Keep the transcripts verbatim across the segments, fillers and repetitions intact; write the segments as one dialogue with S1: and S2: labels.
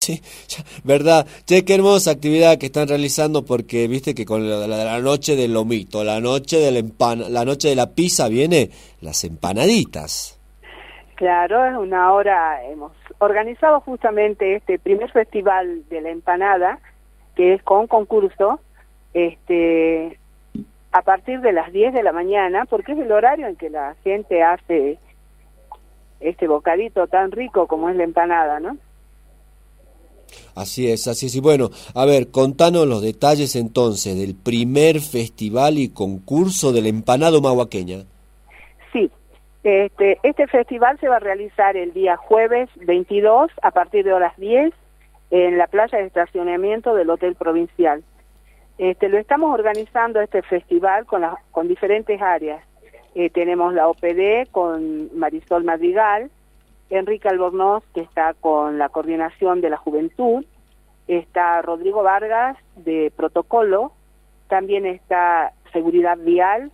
S1: sí, ya, verdad. Che, qué hermosa actividad que están realizando porque viste que con la, la, la noche del lomito, la noche de la empana, la noche de la pizza viene las empanaditas.
S2: Claro, es una hora, hemos organizado justamente este primer festival de la empanada, que es con concurso, este, a partir de las diez de la mañana, porque es el horario en que la gente hace este bocadito tan rico como es la empanada, ¿no?
S1: Así es, así es. Y bueno, a ver, contanos los detalles entonces del primer festival y concurso del empanado mahuaqueña.
S2: Sí. Este, este festival se va a realizar el día jueves veintidós a partir de horas diez en la playa de estacionamiento del Hotel Provincial. Este, lo estamos organizando este festival con, la, con diferentes áreas. Eh, tenemos la O P D con Marisol Madrigal, Enrique Albornoz, que está con la coordinación de la juventud, está Rodrigo Vargas de Protocolo, también está Seguridad Vial,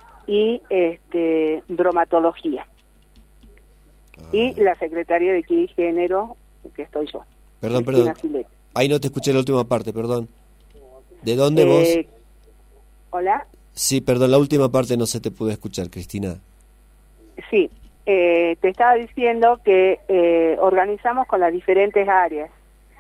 S2: y este bromatología. Ah. Y la Secretaría de Equidad y Género, que estoy yo.
S1: Perdón, perdón. Filete. Ahí no te escuché la última parte, perdón. ¿De dónde
S2: eh,
S1: vos?
S2: ¿Hola?
S1: Sí, perdón, la última parte no se te pudo escuchar, Cristina.
S2: Sí, eh, te estaba diciendo que eh, organizamos con las diferentes áreas.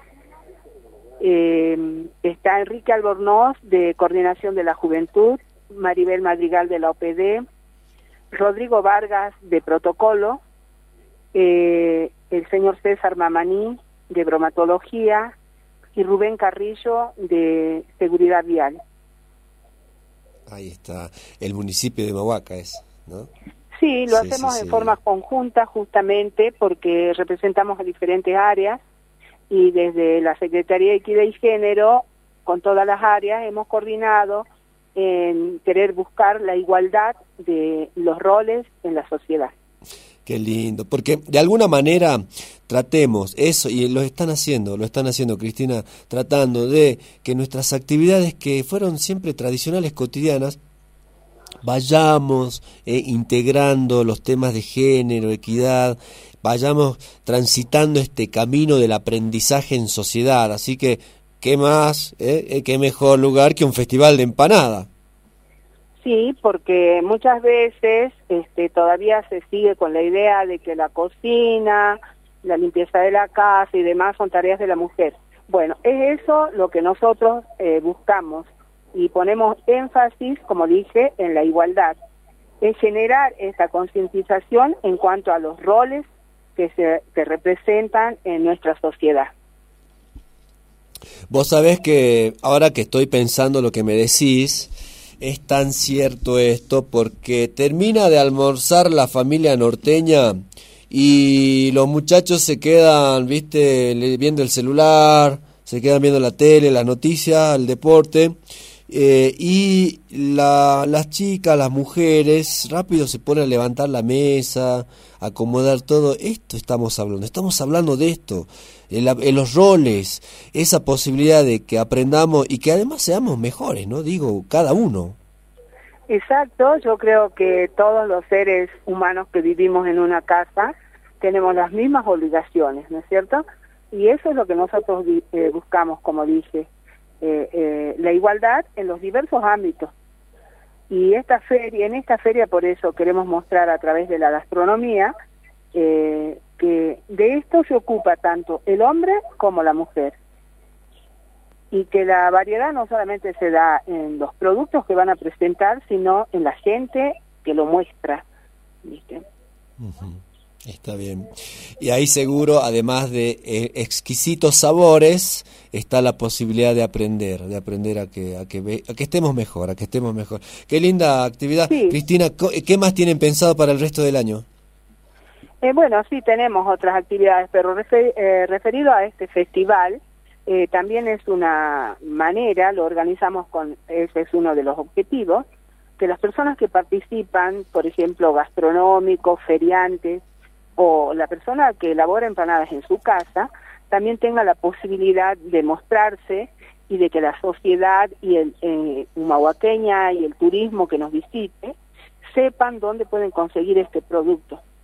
S2: Eh, está Enrique Albornoz de Coordinación de la Juventud, Maribel Madrigal de la O P D, Rodrigo Vargas de Protocolo, eh, el señor César Mamaní de Bromatología y Rubén Carrillo de Seguridad Vial.
S1: Ahí está, el municipio de Mahuaca es, ¿no?
S2: Sí, lo
S1: sí,
S2: hacemos
S1: sí,
S2: en
S1: sí.
S2: forma conjunta justamente porque representamos a diferentes áreas y desde la Secretaría de Equidad y Género, con todas las áreas, hemos coordinado en querer buscar la igualdad de los roles en la sociedad.
S1: Qué lindo, porque de alguna manera tratemos eso, y lo están haciendo, lo están haciendo, Cristina, tratando de que nuestras actividades que fueron siempre tradicionales, cotidianas, vayamos eh, integrando los temas de género, equidad, vayamos transitando este camino del aprendizaje en sociedad, así que ¿qué más, eh? ¿Qué mejor lugar que un festival de empanada?
S2: Sí, porque muchas veces este, todavía se sigue con la idea de que la cocina, la limpieza de la casa y demás son tareas de la mujer. Bueno, es eso lo que nosotros eh, buscamos y ponemos énfasis, como dije, en la igualdad. Es generar esta concientización en cuanto a los roles que se que representan en nuestra sociedad.
S1: Vos sabés que ahora que estoy pensando lo que me decís, es tan cierto esto porque termina de almorzar la familia norteña y los muchachos se quedan, viste, viendo el celular, se quedan viendo la tele, las noticias, el deporte, eh, y la, las chicas, las mujeres, rápido se ponen a levantar la mesa, a acomodar todo. Esto estamos hablando, estamos hablando de esto, en, la, en los roles, esa posibilidad de que aprendamos y que además seamos mejores, ¿no? Digo, cada uno.
S2: Exacto, yo creo que todos los seres humanos que vivimos en una casa tenemos las mismas obligaciones, ¿no es cierto? Y eso es lo que nosotros eh, buscamos, como dije, eh, eh, la igualdad en los diversos ámbitos. Y esta feria, en esta feria por eso queremos mostrar a través de la gastronomía eh, que de esto se ocupa tanto el hombre como la mujer. Y que la variedad no solamente se da en los productos que van a presentar, sino en la gente que lo muestra, ¿viste?
S1: Uh-huh. Está bien. Y ahí seguro, además de eh, exquisitos sabores, está la posibilidad de aprender, de aprender a que, a que ve, a que estemos mejor, a que estemos mejor. Qué linda actividad. Sí. Cristina, ¿qué más tienen pensado para el resto del año?
S2: Eh, bueno, sí tenemos otras actividades, pero refer, eh, referido a este festival, Eh, también es una manera, lo organizamos con, ese es uno de los objetivos, que las personas que participan, por ejemplo, gastronómicos, feriantes, o la persona que elabora empanadas en su casa, también tenga la posibilidad de mostrarse y de que la sociedad y el eh, humahuaqueña y el turismo que nos visite sepan dónde pueden conseguir este producto.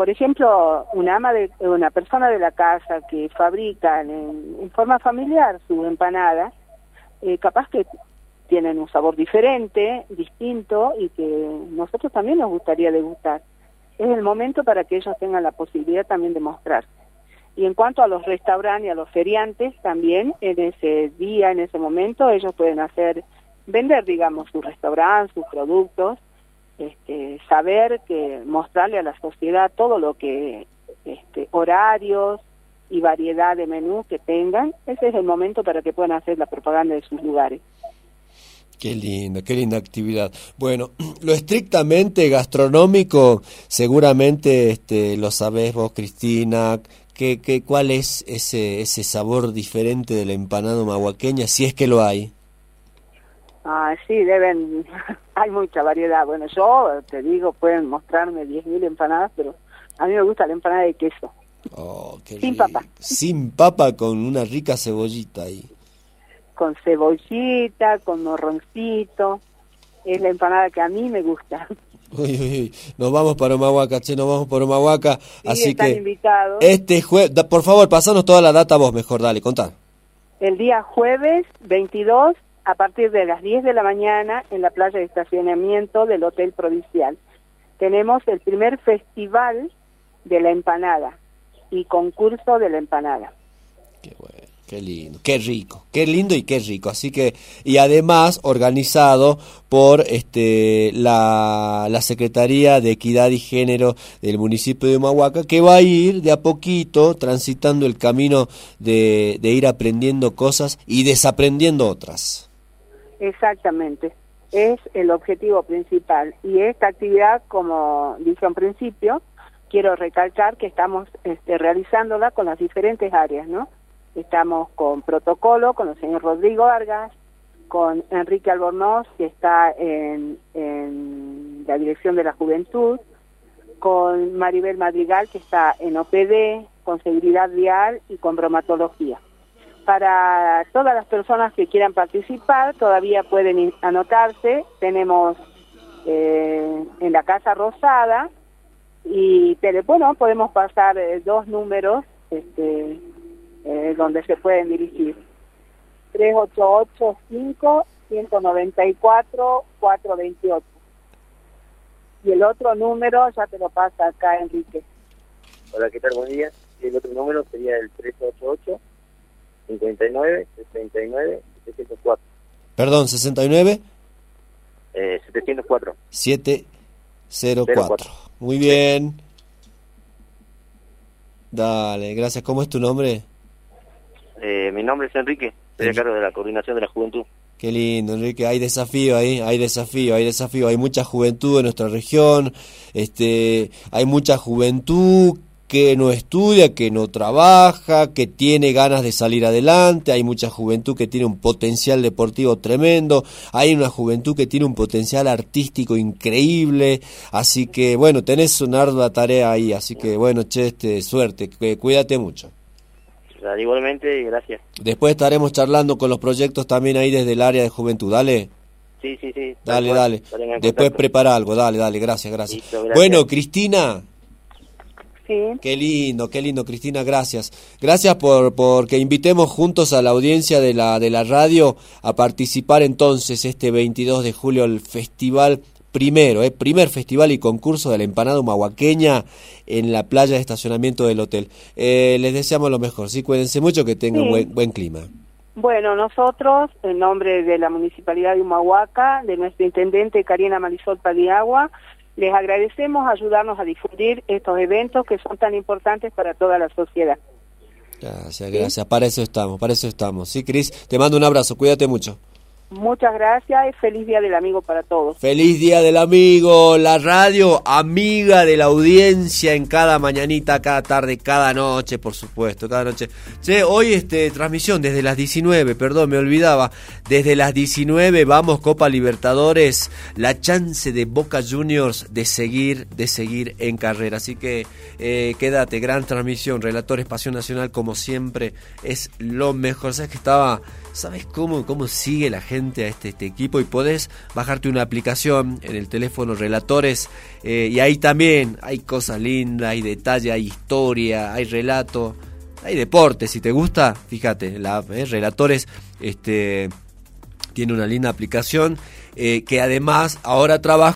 S2: por ejemplo, una ama de una persona de la casa que fabrica en, en forma familiar su empanada, eh, capaz que tienen un sabor diferente, distinto, y que nosotros también nos gustaría degustar. Es el momento para que ellos tengan la posibilidad también de mostrarse. Y en cuanto a los restaurantes y a los feriantes, también en ese día, en ese momento, ellos pueden hacer, vender, digamos, su restaurante, sus productos, este, saber que mostrarle a la sociedad todo lo que, este, horarios y variedad de menús que tengan. Ese es el momento para que puedan hacer la propaganda de sus lugares.
S1: Qué linda, qué linda actividad. Bueno, lo estrictamente gastronómico, seguramente este, lo sabés vos, Cristina. ¿Qué, qué, ¿Cuál es ese ese sabor diferente de la empanada humahuaqueña, si es que lo hay?
S2: Ah, sí, deben, hay mucha variedad. Bueno, yo te digo, pueden mostrarme diez mil empanadas, pero a mí me gusta la empanada de queso.
S1: Oh, qué
S2: Sin
S1: rico.
S2: papa.
S1: Sin papa, con una rica cebollita ahí.
S2: Con cebollita, con morroncito. Es la empanada que a mí me gusta.
S1: Uy, uy, uy. Nos vamos para Humahuaca, che, nos vamos para Humahuaca.
S2: Sí,
S1: así
S2: están
S1: que
S2: invitados.
S1: Este jueves, por favor, pasanos toda la data vos mejor, dale, contá.
S2: El día jueves veintidós, a partir de las diez de la mañana, en la playa de estacionamiento del Hotel Provincial. Tenemos el primer festival de la empanada y concurso de la empanada.
S1: Qué bueno, qué lindo, qué rico, qué lindo y qué rico. Así que, y además organizado por este la, la Secretaría de Equidad y Género del municipio de Humahuaca, que va a ir de a poquito transitando el camino de, de ir aprendiendo cosas y desaprendiendo otras.
S2: Exactamente, es el objetivo principal. Y esta actividad, como dije al principio, quiero recalcar que estamos este, realizándola con las diferentes áreas, ¿no? Estamos con protocolo, con el señor Rodrigo Vargas, con Enrique Albornoz, que está en, en la Dirección de la Juventud, con Maribel Madrigal, que está en O P D, con Seguridad Vial y con Bromatología. Para todas las personas que quieran participar, todavía pueden anotarse. Tenemos eh, en la Casa Rosada, y pero, bueno, podemos pasar eh, dos números este, eh, donde se pueden dirigir. tres ocho ocho cinco, uno nueve cuatro, cuatro dos ocho. Y el otro número ya te lo pasa acá, Enrique.
S3: Hola, ¿qué tal? Buen día. Y el otro número sería el tres ocho ocho, cincuenta y nueve, sesenta y nueve, setecientos cuatro.
S1: Perdón, sesenta y nueve.
S3: Eh, setecientos cuatro.
S1: siete cero cuatro. Muy bien. Dale, gracias. ¿Cómo es tu nombre?
S3: Eh, mi nombre es Enrique. Estoy a cargo de la coordinación de la juventud.
S1: Qué lindo, Enrique. Hay desafío ahí, hay desafío, hay desafío. Hay mucha juventud en nuestra región. Este, hay mucha juventud que no estudia, que no trabaja, que tiene ganas de salir adelante. Hay mucha juventud que tiene un potencial deportivo tremendo. Hay una juventud que tiene un potencial artístico increíble. Así que, bueno, tenés una ardua tarea ahí. Así que, bueno, che, este, suerte. Cuídate mucho.
S3: Igualmente, y gracias.
S1: Después estaremos charlando con los proyectos también ahí desde el área de juventud. Dale.
S3: Sí, sí, sí.
S1: Dale,
S3: cual,
S1: dale. Después prepara algo. Dale, dale. Gracias, gracias.
S3: Listo, gracias.
S1: Bueno, Cristina.
S2: Sí.
S1: Qué lindo, qué lindo, Cristina, gracias. Gracias por, por que invitemos juntos a la audiencia de la, de la radio a participar entonces este veintidós de julio al festival primero, eh, primer festival y concurso de la empanada humahuaqueña en la playa de estacionamiento del hotel. Eh, les deseamos lo mejor, sí, cuídense mucho, que tengan
S2: Sí.
S1: buen, buen clima.
S2: Bueno, nosotros, en nombre de la Municipalidad de Humahuaca, de nuestra intendente Karina Marisol Padiagua, les agradecemos ayudarnos a difundir estos eventos que son tan importantes para toda la sociedad.
S1: Gracias, gracias, para eso estamos, para eso estamos. Sí, Cris, te mando un abrazo, cuídate mucho.
S2: Muchas gracias y feliz Día del Amigo para todos.
S1: Feliz Día del Amigo, la radio amiga de la audiencia en cada mañanita, cada tarde, cada noche, por supuesto, cada noche. Che, hoy este transmisión desde las diecinueve, perdón, me olvidaba, desde las diecinueve vamos Copa Libertadores, la chance de Boca Juniors de seguir, de seguir en carrera. Así que eh, quédate, gran transmisión, Relator Espacio Nacional como siempre, es lo mejor. ¿Sabes que estaba, sabes cómo, cómo sigue la gente gente a este, este equipo, y podés bajarte una aplicación en el teléfono Relatores, eh, y ahí también hay cosas lindas, hay detalle, hay historia, hay relato, hay deporte. Si te gusta, fíjate, la eh, Relatores este, tiene una linda aplicación, eh, que además ahora trabaja